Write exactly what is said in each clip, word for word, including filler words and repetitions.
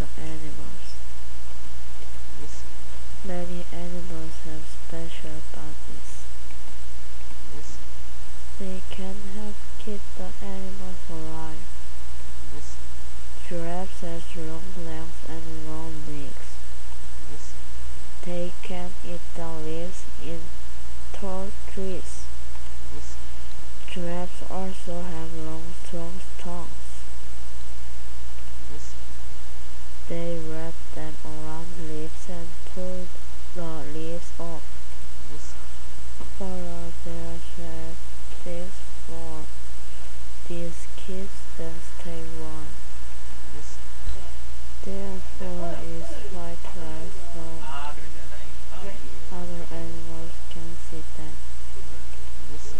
the animals. Listen. Many animals have special bodies. Listen. They can help keep the animals alive. Listen. Giraffes have long legs and long legs. Listen. They can eat the leaves in tall trees. Listen. Giraffes also have long, strong tongues. Listen. They wrap them around leaves and pull the leaves off. Listen. Follow their sharp for this keeps them stay warm. Listen. Their fur is white like snow. Other animals can see them. Listen.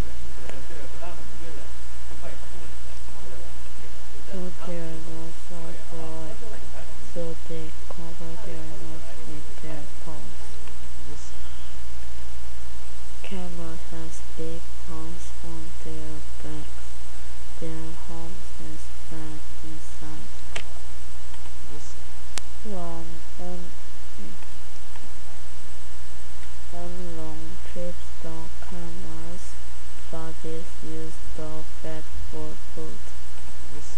But their noses are broad, so they cover their nose with their paws. Listen. Camels have big horns on their backs. Their horns are flat inside. Listen. One on, on long trips, the camels' bodies use the fat for food. Listen.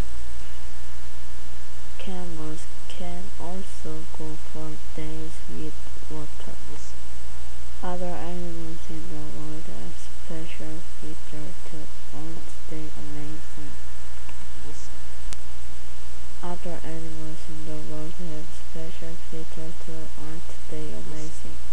Camels can also go for days with water. Listen. Other